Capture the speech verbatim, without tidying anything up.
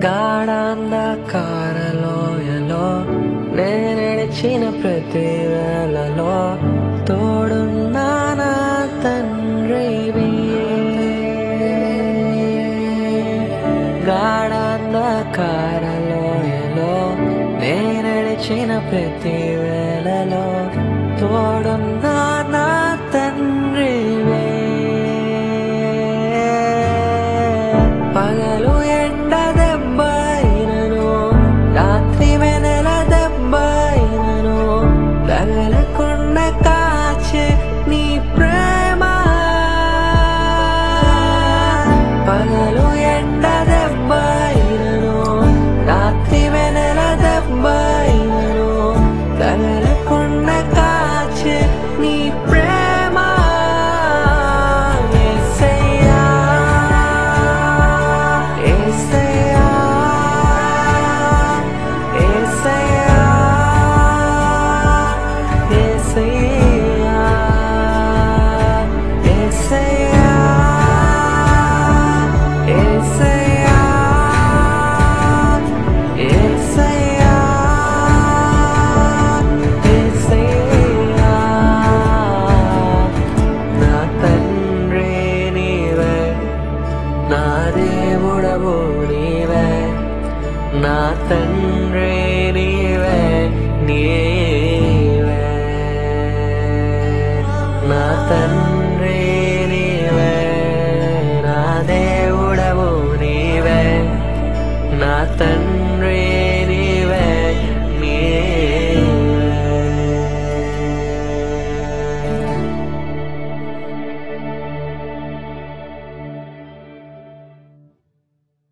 గాఢాంధకారలోయలో నే నడిచిన ప్రతి వేళలో తోడున్నా నా తండ్రివి. గాఢాంధకారలోయలో నే నడిచిన ప్రతి వేళలో తోడున్నా నా తండ్రివే. పగలు ఎండ దెబ్బైనను రాత్రి వెనల దెబ్బైనను తగలకుండా కాచే నీ ప్రేమ. పగలు ఎండ దెబ్బైనను రాత్రి వెనల దెబ్బైనను తగలకుండా కాచే నీ ప్రేమ. యేసయ్యా యేసయ్యా యేసయ్యా యేసయ్యా యేసయ్యా యేసయ్యా యేసయ్యా యేసయ్యా. నా తండ్రి నీవే, నా దేవుడవు నీవే, నా తండ్రి నీవే నీవే, నా తండ్రి